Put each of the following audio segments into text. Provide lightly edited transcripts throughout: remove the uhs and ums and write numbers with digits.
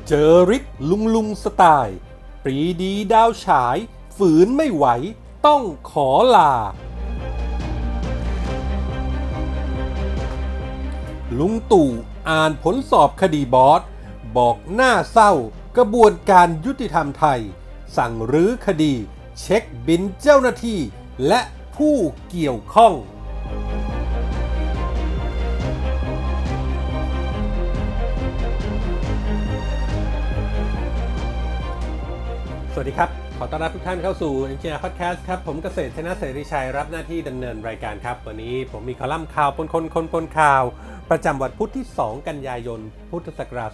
เจอฤทธิ์ลุงสไตล์ปรีดีดาวฉายฝืนไม่ไหวต้องขอลาลุงตู่อ่านผลสอบคดีบอสบอกหน้าเศร้ากระบวนการยุติธรรมไทยสั่งรื้อคดีเช็คบินเจ้าหน้าที่และผู้เกี่ยวข้องสวัสดีครับขอต้อนรับทุกท่านเข้าสู่ Engineer Podcast ครับผมเกษตรชนะเสรีชัยรับหน้าที่ดำเนินรายการครับวันนี้ผมมีคอลัมน์ข่าวปนข่าวประจำวันพุธที่2กันยายนพุทธศักราช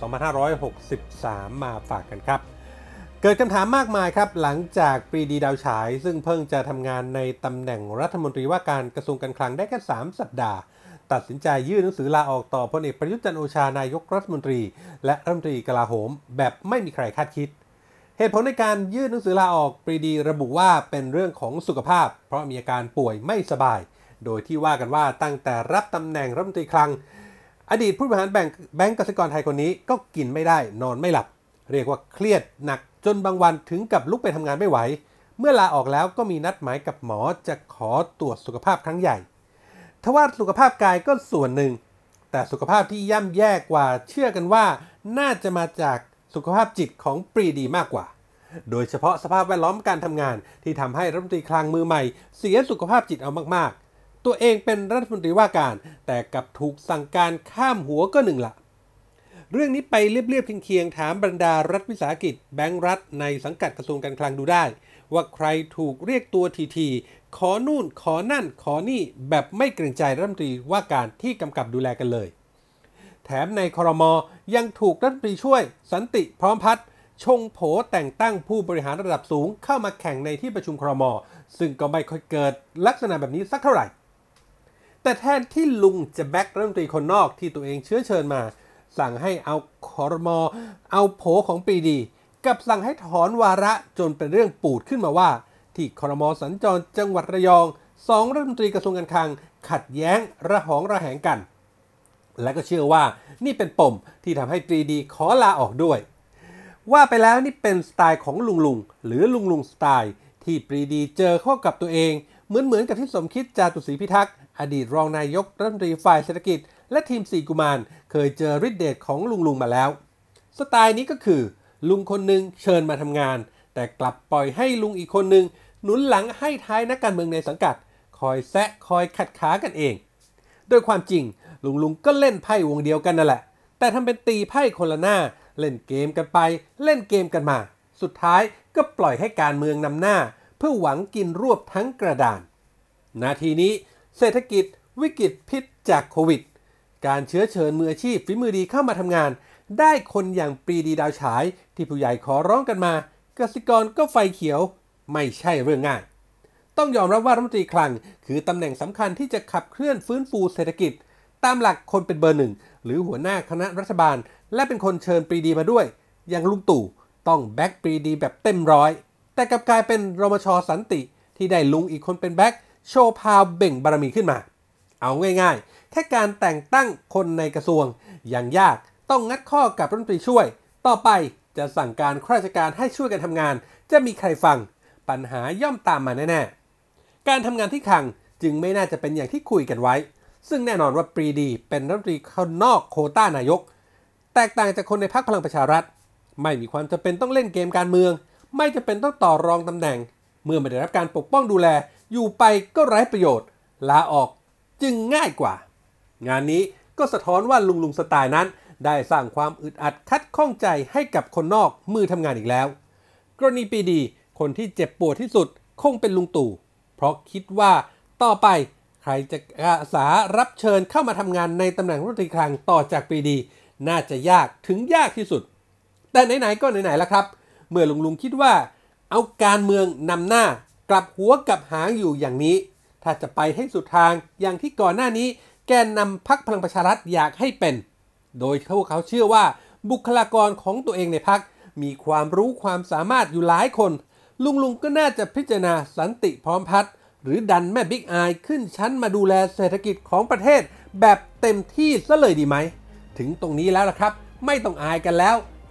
2563มาฝากกันครับเกิดคำถามมากมายครับหลังจากปรีดีดาวฉายซึ่งเพิ่งจะทำงานในตำแหน่งรัฐมนตรีว่าการกระทรวงการคลังได้แค่3สัปดาห์ตัดสินใจยื่นหนังสือลาออกต่อพลเอกประยุทธ์จันทร์โอชานายกรัฐมนตรีและรัฐมนตรีกลาโหมแบบไม่มีใครคาดคิดเหตุผลในการยื่นหนังสือลาออกปรีดีระบุว่าเป็นเรื่องของสุขภาพเพราะมีอาการป่วยไม่สบายโดยที่ว่ากันว่าตั้งแต่รับตำแหน่งรัฐมนตรีคลังอดีตผู้บริหารแบงก์กสิกรไทยคนนี้ก็กินไม่ได้นอนไม่หลับเรียกว่าเครียดหนักจนบางวันถึงกับลุกไปทำงานไม่ไหวเมื่อลาออกแล้วก็มีนัดหมายกับหมอจะขอตรวจสุขภาพครั้งใหญ่ทว่าสุขภาพกายก็ส่วนหนึ่งแต่สุขภาพที่ย่ำแย่กว่าเชื่อกันว่าน่าจะมาจากสุขภาพจิตของปรีดีมากกว่าโดยเฉพาะสภาพแวดล้อมการทำงานที่ทำให้รัฐมนตรีคลังมือใหม่เสียสุขภาพจิตเอามากๆตัวเองเป็นรัฐมนตรีว่าการแต่กลับถูกสั่งการข้ามหัวก็หนึ่งละเรื่องนี้ไปเรียบเคียงถามบรรดารัฐวิสาหกิจแบงก์รัฐในสังกัดกระทรวงการคลังดูได้ว่าใครถูกเรียกตัวทีขอนู่นขอนั่นขอนี่แบบไม่เกรงใจรัฐมนตรีว่าการที่กำกับดูแลกันเลยแถมในครม.ยังถูกรัฐมนตรีช่วยสันติพร้อมพัฒน์ชงโผแต่งตั้งผู้บริหารระดับสูงเข้ามาแข่งในที่ประชุมครม.ซึ่งก็ไม่ค่อยเกิดลักษณะแบบนี้สักเท่าไหร่แต่แทนที่ลุงจะแบ็กรัฐมนตรีคนนอกที่ตัวเองเชื้อเชิญมาสั่งให้เอาครม.เอาโผของปรีดีกับสั่งให้ถอนวาระจนเป็นเรื่องปูดขึ้นมาว่าที่ครม.สัญจรจังหวัดระยอง2รัฐมนตรีกระทรวงการคลังขัดแย้งระหองระแหงกันและก็เชื่อว่านี่เป็นปมที่ทำให้ปรีดีขอลาออกด้วยว่าไปแล้วนี่เป็นสไตล์ของลุงหรือลุงสไตล์ที่ปรีดีเจอเข้ากับตัวเองเหมือนกับที่สมคิดจาตุศรีพิทักษ์อดีตรองนายกรัฐมนตรีฝ่ายเศรษฐกิจและทีมสี่กุมารเคยเจอฤทธิ์เดชของลุงมาแล้วสไตล์นี้ก็คือลุงคนหนึ่งเชิญมาทำงานแต่กลับปล่อยให้ลุงอีกคนหนึ่งหนุนหลังให้ท้ายนักการเมืองในสังกัดคอยแซะคอยขัดขากันเองโดยความจริงลุงก็เล่นไพ่วงเดียวกันนั่นแหละแต่ทำเป็นตีไพ่คนละหน้าเล่นเกมกันไปเล่นเกมกันมาสุดท้ายก็ปล่อยให้การเมืองนำหน้าเพื่อหวังกินรวบทั้งกระดานนาทีนี้เศรษฐกิจวิกฤตพิษจากโควิดการเชื้อเชิญมืออาชีพฝีมือดีเข้ามาทำงานได้คนอย่างปรีดีดาวฉายที่ผู้ใหญ่ขอร้องกันมากสิกรก็ไฟเขียวไม่ใช่เรื่องง่ายต้องยอมรับว่ารัฐมนตรีคลังคือตำแหน่งสำคัญที่จะขับเคลื่อนฟื้นฟูเศรษฐกิจตามหลักคนเป็นเบอร์หนึ่งหรือหัวหน้าคณะรัฐบาลและเป็นคนเชิญปรีดีมาด้วยอย่างลุงตู่ต้องแบ็กปรีดีแบบเต็มร้อยแต่กลับกลายเป็นรมช.สันติที่ได้ลุงอีกคนเป็นแบ็กโชว์พาวเบ่งบารมีขึ้นมาเอาง่ายๆแค่การแต่งตั้งคนในกระทรวงอย่างยากต้องงัดข้อกับรัฐมนตรีช่วยต่อไปจะสั่งการข้าราชการให้ช่วยกันทำงานจะมีใครฟังปัญหาย่อมตามมาแน่ๆการทำงานที่คลังจึงไม่น่าจะเป็นอย่างที่คุยกันไว้ซึ่งแน่นอนว่าปรีดีเป็นรัฐมนตรีคนนอกโควต้านายกแตกต่างจากคนในพรรคพลังประชารัฐไม่มีความจำเป็นต้องเล่นเกมการเมืองไม่จำเป็นต้องต่อรองตำแหน่งเมื่อไม่ได้รับการปกป้องดูแลอยู่ไปก็ไร้ประโยชน์ลาออกจึงง่ายกว่างานนี้ก็สะท้อนว่าลุงสไตล์นั้นได้สร้างความอึดอัดคัดข้องใจให้กับคนนอกมือทำงานอีกแล้วกรณีปรีดีคนที่เจ็บปวดที่สุดคงเป็นลุงตู่เพราะคิดว่าต่อไปใครจะอาสารับเชิญเข้ามาทำงานในตำแหน่งรัฐมนตรีคลังต่อจากปรีดีน่าจะยากถึงยากที่สุดแต่ไหนๆก็ไหนๆแล้วครับเมื่อลุงคิดว่าเอาการเมืองนำหน้ากลับหัวกับหางอยู่อย่างนี้ถ้าจะไปให้สุดทางอย่างที่ก่อนหน้านี้แกนนำพรรคพลังประชารัฐอยากให้เป็นโดยพวกเขาเชื่อว่าบุคลากรของตัวเองในพรรคมีความรู้ความสามารถอยู่หลายคนลุงก็น่าจะพิจารณาสันติพร้อมพัฒน์หรือดันแม่บิ๊กอายขึ้นชั้นมาดูแลเศรษฐกิจของประเทศแบบเต็มที่ซะเลยดีไหมถึงตรงนี้แล้วล่ะครับไม่ต้องอายกันแล้ว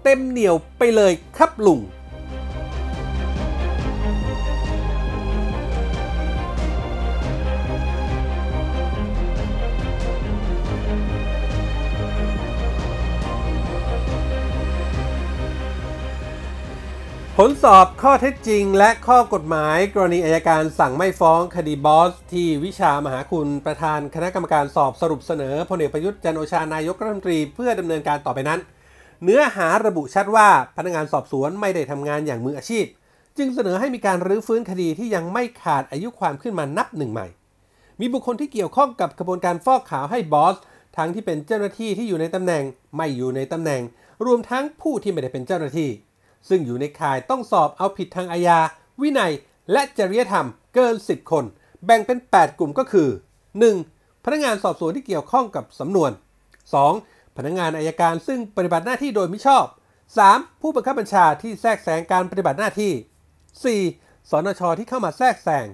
เต็มเหนียวไปเลยครับลุงผลสอบข้อเท็จจริงและข้อกฎหมายกรณีอัยการสั่งไม่ฟ้องคดีบอสที่วิชามหาคุณประธานคณะกรรมการสอบสรุปเสนอพลเอกประยุทธ์จันทร์โอชานายกรัฐมนตรีเพื่อดำเนินการต่อไปนั้นเนื้อหาระบุชัดว่าพนักงานสอบสวนไม่ได้ทำงานอย่างมืออาชีพจึงเสนอให้มีการรื้อฟื้นคดีที่ยังไม่ขาดอายุความขึ้นมานับหนึ่งใหม่มีบุคคลที่เกี่ยวข้องกับกระบวนการฟอกขาวให้บอสทั้งที่เป็นเจ้าหน้าที่ที่อยู่ในตำแหน่งไม่อยู่ในตำแหน่งรวมทั้งผู้ที่ไม่ได้เป็นเจ้าหน้าที่ซึ่งอยู่ในข่ายต้องสอบเอาผิดทางอาญาวินัยและจริยธรรมเกิน10คนแบ่งเป็น8กลุ่มก็คือ 1. พนักงานสอบสวนที่เกี่ยวข้องกับสำนวน 2. พนักงานอัยการซึ่งปฏิบัติหน้าที่โดยมิชอบ 3. ผู้บังคับบัญชาที่แทรกแซงการปฏิบัติหน้าที่ 4. สนช.ที่เข้ามาแทรกแซง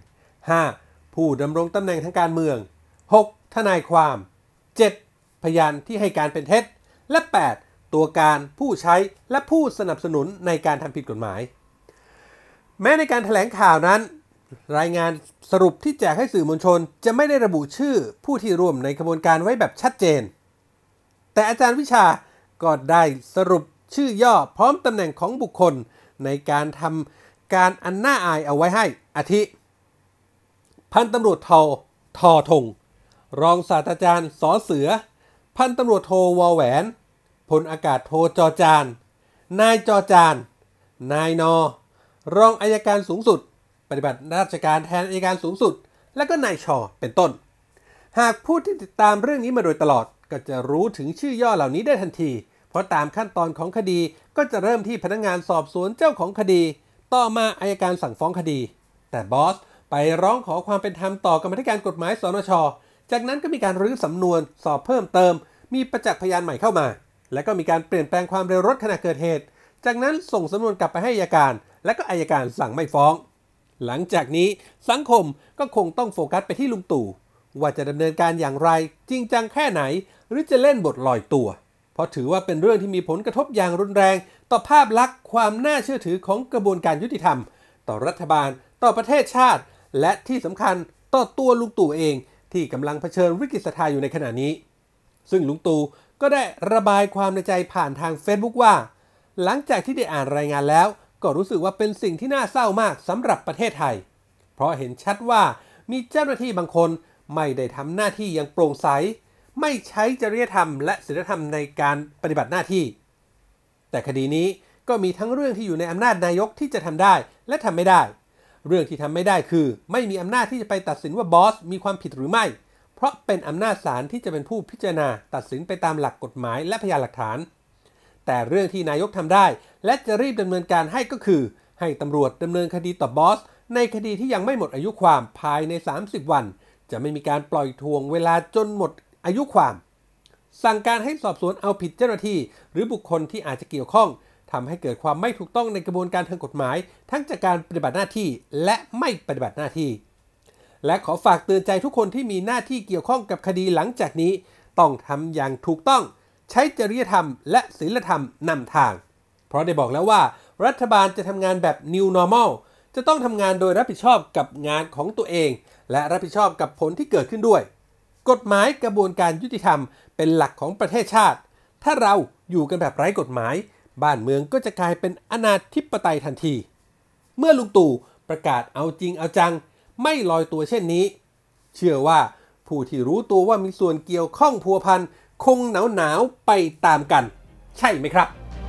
5. ผู้ดำรงตำแหน่งทางการเมือง 6. ทนายความ 7. พยานที่ให้การเป็นเท็จและ 8. ตัวการผู้ใช้และผู้สนับสนุนในการทำผิดกฎหมายแม้ในการแถลงข่าวนั้นรายงานสรุปที่แจกให้สื่อมวลชนจะไม่ได้ระบุชื่อผู้ที่ร่วมในกระบวนการไว้แบบชัดเจนแต่อาจารย์วิชาก็ได้สรุปชื่อย่อพร้อมตำแหน่งของบุคคลในการทำการอันน่าอายเอาไว้ให้อาทิพันตำรวจโททอธงรองศาสตราจารย์สอเสือพันตำรวจโทวแหวนพลอากาศโทจอจานนายจอจานนายนอรองอัยการสูงสุดปฏิบัติราชการแทนอัยการสูงสุดและก็นายชอเป็นต้นหากผู้ที่ติดตามเรื่องนี้มาโดยตลอดก็จะรู้ถึงชื่อย่อเหล่านี้ได้ทันทีเพราะตามขั้นตอนของคดีก็จะเริ่มที่พนักงานสอบสวนเจ้าของคดีต่อมาอัยการสั่งฟ้องคดีแต่บอสไปร้องขอความเป็นธรรมต่อกรรมาธิการกฎหมายสนช.จากนั้นก็มีการรื้อสำนวนสอบเพิ่มเติมมีประจักษ์พยานใหม่เข้ามาและก็มีการเปลี่ยนแปลงความเร็วรถขณะเกิดเหตุจากนั้นส่งสำนวนกลับไปให้อัยการและก็อัยการสั่งไม่ฟ้องหลังจากนี้สังคมก็คงต้องโฟกัสไปที่ลุงตู่ว่าจะดำเนินการอย่างไรจริงจังแค่ไหนหรือจะเล่นบทลอยตัวเพราะถือว่าเป็นเรื่องที่มีผลกระทบอย่างรุนแรงต่อภาพลักษณ์ความน่าเชื่อถือของกระบวนการยุติธรรมต่อรัฐบาลต่อประเทศชาติและที่สำคัญต่อตัวลุงตู่เองที่กำลังเผชิญวิกฤตศรัทธาอยู่ในขณะนี้ซึ่งลุงตู่ก็ได้ระบายความในใจผ่านทาง Facebook ว่าหลังจากที่ได้อ่านรายงานแล้วก็รู้สึกว่าเป็นสิ่งที่น่าเศร้ามากสำหรับประเทศไทยเพราะเห็นชัดว่ามีเจ้าหน้าที่บางคนไม่ได้ทำหน้าที่อย่างโปร่งใสไม่ใช้จริยธรรมและศีลธรรมในการปฏิบัติหน้าที่แต่คดีนี้ก็มีทั้งเรื่องที่อยู่ในอำนาจนายกที่จะทำได้และทำไม่ได้เรื่องที่ทำไม่ได้คือไม่มีอำนาจที่จะไปตัดสินว่าบอสมีความผิดหรือไม่เพราะเป็นอำนาจศาลที่จะเป็นผู้พิจารณาตัดสินไปตามหลักกฎหมายและพยานหลักฐานแต่เรื่องที่นายกทำได้และจะรีบดำเนินการให้ก็คือให้ตำรวจดำเนินคดีต่อบอสในคดีที่ยังไม่หมดอายุความภายใน30วันจะไม่มีการปล่อยทวงเวลาจนหมดอายุความสั่งการให้สอบสวนเอาผิดเจ้าหน้าที่หรือบุคคลที่อาจจะเกี่ยวข้องทำให้เกิดความไม่ถูกต้องในกระบวนการทางกฎหมายทั้งจากการปฏิบัติหน้าที่และไม่ปฏิบัติหน้าที่และขอฝากเตือนใจทุกคนที่มีหน้าที่เกี่ยวข้องกับคดีหลังจากนี้ต้องทำอย่างถูกต้องใช้จริยธรรมและศีลธรรมนำทางเพราะได้บอกแล้วว่ารัฐบาลจะทำงานแบบ New Normal จะต้องทำงานโดยรับผิดชอบกับงานของตัวเองและรับผิดชอบกับผลที่เกิดขึ้นด้วยกฎหมายกระบวนการยุติธรรมเป็นหลักของประเทศชาติถ้าเราอยู่กันแบบไร้กฎหมายบ้านเมืองก็จะกลายเป็นอนาธิปไตยทันทีเมื่อลุงตู่ประกาศเอาจริงเอาจังไม่ลอยตัวเช่นนี้เชื่อว่าผู้ที่รู้ตัวว่ามีส่วนเกี่ยวข้องพัวพันคงหนาวไปตามกันใช่ไหมครับ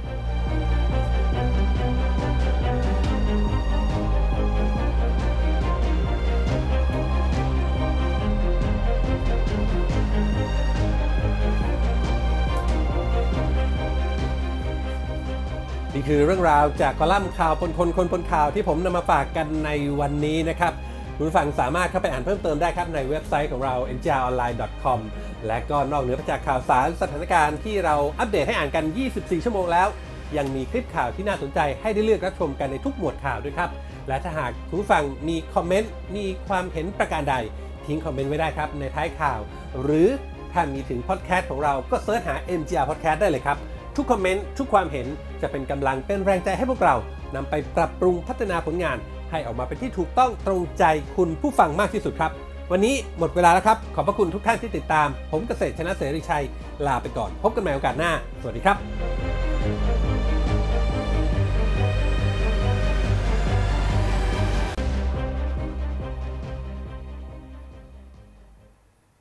นี่คือเรื่องราวจากคอลัมน์ข่าวปนข่าวที่ผมนำมาฝากกันในวันนี้นะครับคุณผู้ฟังสามารถเข้าไปอ่านเพิ่มเติมได้ครับในเว็บไซต์ของเรา njronline.com และก็นอกเหนือจากข่าวสารสถานการณ์ที่เราอัปเดตให้อ่านกัน24ชั่วโมงแล้วยังมีคลิปข่าวที่น่าสนใจให้ได้เลือกรับชมกันในทุกหมวดข่าวด้วยครับและถ้าหากคุณผู้ฟังมีคอมเมนต์มีความเห็นประการใดทิ้งคอมเมนต์ไว้ได้ครับในท้ายข่าวหรือถ้ามีถึงพอดแคสต์ของเราก็เสิร์ชหา NGR Podcast ได้เลยครับทุกคอมเมนต์ทุกความเห็นจะเป็นกำลังเป็นแรงใจให้พวกเรานำไปปรับปรุงพัฒนาผลงานให้ออกมาเป็นที่ถูกต้องตรงใจคุณผู้ฟังมากที่สุดครับวันนี้หมดเวลาแล้วครับขอบพระคุณทุกท่านที่ติดตามผมเกษตรชนะเสรีชัยลาไปก่อนพบกันใหม่โอกาสหน้าสวัสดีครับ